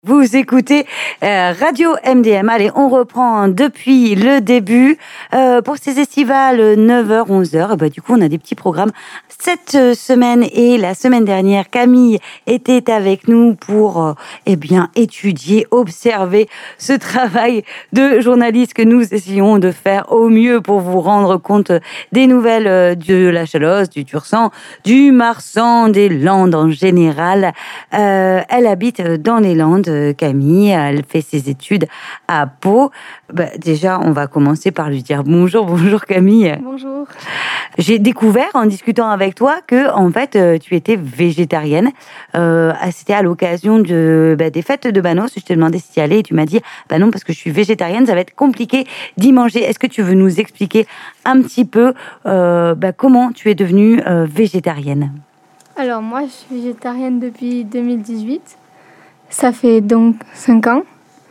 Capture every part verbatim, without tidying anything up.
Vous écoutez euh, Radio M D M. Allez, on reprend depuis le début. Euh, pour ces estivales, neuf heures, onze heures, bah, du coup, on a des petits programmes. Cette semaine et la semaine dernière, Camille était avec nous pour euh, eh bien, étudier, observer ce travail de journaliste que nous essayons de faire au mieux pour vous rendre compte des nouvelles de la Chalosse, du Tursan, du Marsan, des Landes en général. Euh, elle habite dans les Landes. Camille, elle fait ses études à Pau. Bah, déjà, on va commencer par lui dire bonjour. Bonjour Camille. Bonjour. J'ai découvert en discutant avec toi que en fait euh, tu étais végétarienne. Euh, c'était à l'occasion de bah, des fêtes de Banos. Je te demandais si tu y allais et tu m'as dit bah non parce que je suis végétarienne, ça va être compliqué d'y manger. Est-ce que tu veux nous expliquer un petit peu euh, bah, comment tu es devenue euh, végétarienne? Alors moi, je suis végétarienne depuis deux mille dix-huit. Ça fait donc cinq ans.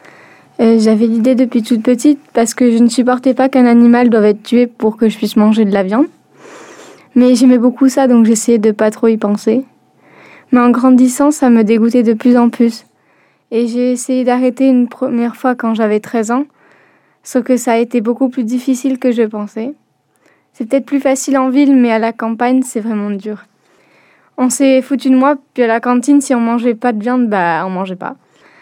Euh, j'avais l'idée depuis toute petite parce que je ne supportais pas qu'un animal doive être tué pour que je puisse manger de la viande. Mais j'aimais beaucoup ça, donc j'essayais de pas trop y penser. Mais en grandissant, ça me dégoûtait de plus en plus. Et j'ai essayé d'arrêter une première fois quand j'avais treize ans, sauf que ça a été beaucoup plus difficile que je pensais. C'est peut-être plus facile en ville, mais à la campagne, c'est vraiment dur. On s'est foutu de moi, puis à la cantine, si on mangeait pas de viande, bah on mangeait pas.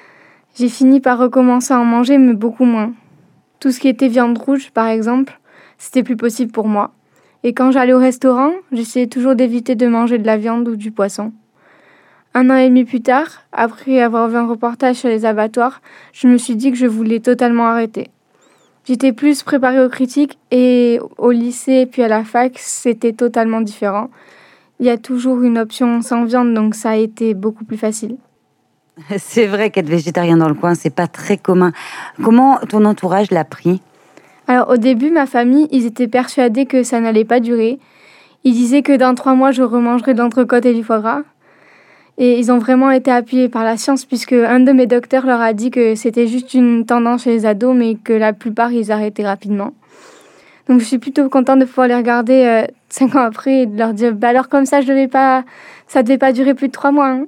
J'ai fini par recommencer à en manger, mais beaucoup moins. Tout ce qui était viande rouge, par exemple, c'était plus possible pour moi. Et quand j'allais au restaurant, j'essayais toujours d'éviter de manger de la viande ou du poisson. Un an et demi plus tard, après avoir vu un reportage sur les abattoirs, je me suis dit que je voulais totalement arrêter. J'étais plus préparée aux critiques et au lycée puis à la fac, c'était totalement différent. Il y a toujours une option sans viande, donc ça a été beaucoup plus facile. C'est vrai qu'être végétarien dans le coin, c'est pas très commun. Comment ton entourage l'a pris? Alors au début, ma famille, ils étaient persuadés que ça n'allait pas durer. Ils disaient que dans trois mois, je remangerais de l'entrecôte et du foie gras. Et ils ont vraiment été appuyés par la science, puisque un de mes docteurs leur a dit que c'était juste une tendance chez les ados, mais que la plupart, ils arrêtaient rapidement. Donc je suis plutôt contente de pouvoir les regarder euh, cinq ans après et de leur dire bah alors comme ça je devais pas ça devait pas durer plus de trois mois. Hein.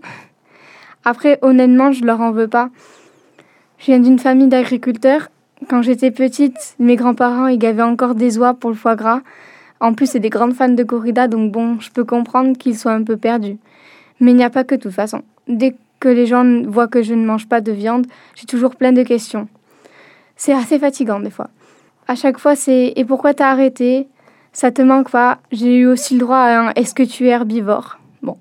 Après honnêtement je leur en veux pas. Je viens d'une famille d'agriculteurs. Quand j'étais petite, mes grands-parents ils avaient encore des oies pour le foie gras. En plus c'est des grandes fans de corrida donc bon je peux comprendre qu'ils soient un peu perdus. Mais il n'y a pas que de toute façon. Dès que les gens voient que je ne mange pas de viande, j'ai toujours plein de questions. C'est assez fatigant des fois. À chaque fois, c'est « Et pourquoi t'as arrêté ? Ça te manque pas ?» J'ai eu aussi le droit à un « Est-ce que tu es herbivore ?» Bon.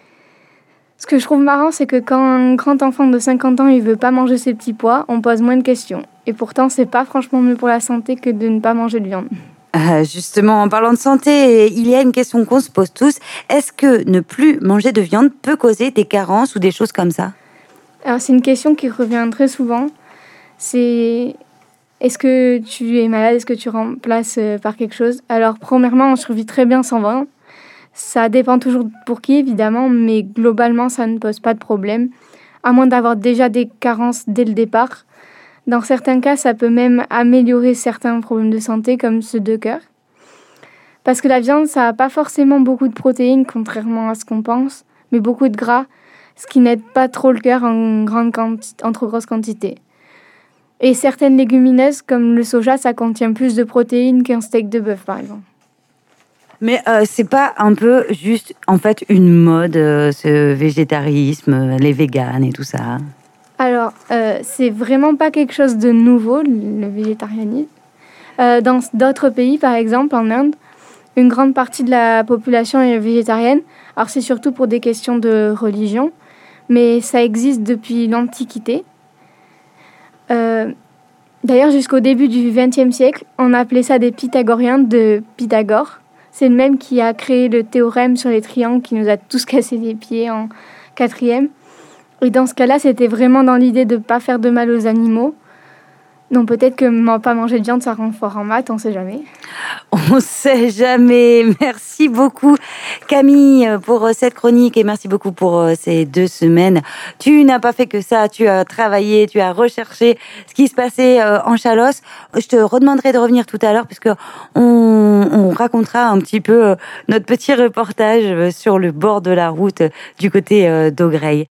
Ce que je trouve marrant, c'est que quand un grand enfant de cinquante ans, il veut pas manger ses petits pois, on pose moins de questions. Et pourtant, c'est pas franchement mieux pour la santé que de ne pas manger de viande. Euh, justement, en parlant de santé, il y a une question qu'on se pose tous. Est-ce que ne plus manger de viande peut causer des carences ou des choses comme ça ? Alors, c'est une question qui revient très souvent. C'est... Est-ce que tu es malade? Est-ce que tu remplaces par quelque chose? Alors, premièrement, on survit très bien sans viande. Ça dépend toujours pour qui, évidemment, mais globalement, ça ne pose pas de problème, à moins d'avoir déjà des carences dès le départ. Dans certains cas, ça peut même améliorer certains problèmes de santé, comme ceux de cœur. Parce que la viande, ça n'a pas forcément beaucoup de protéines, contrairement à ce qu'on pense, mais beaucoup de gras, ce qui n'aide pas trop le cœur en, grande quanti- en trop grosse quantité. Et certaines légumineuses, comme le soja, ça contient plus de protéines qu'un steak de bœuf, par exemple. Mais euh, c'est pas un peu juste, en fait, une mode, euh, ce végétarisme, les véganes et tout ça? Alors, euh, c'est vraiment pas quelque chose de nouveau, le végétarianisme. Euh, dans d'autres pays, par exemple, en Inde, une grande partie de la population est végétarienne. Alors, c'est surtout pour des questions de religion, mais ça existe depuis l'Antiquité. Euh, d'ailleurs, jusqu'au début du vingtième siècle, on appelait ça des Pythagoriens de Pythagore. C'est le même qui a créé le théorème sur les triangles qui nous a tous cassé les pieds en quatrième. Et dans ce cas-là, c'était vraiment dans l'idée de ne pas faire de mal aux animaux. Donc peut-être que ne pas manger de viande, ça rend fort en maths, on ne sait jamais. On ne sait jamais. Merci beaucoup Camille pour cette chronique et merci beaucoup pour ces deux semaines. Tu n'as pas fait que ça, tu as travaillé, tu as recherché ce qui se passait en Chalosse. Je te redemanderai de revenir tout à l'heure puisque on, on racontera un petit peu notre petit reportage sur le bord de la route du côté d'Augreil.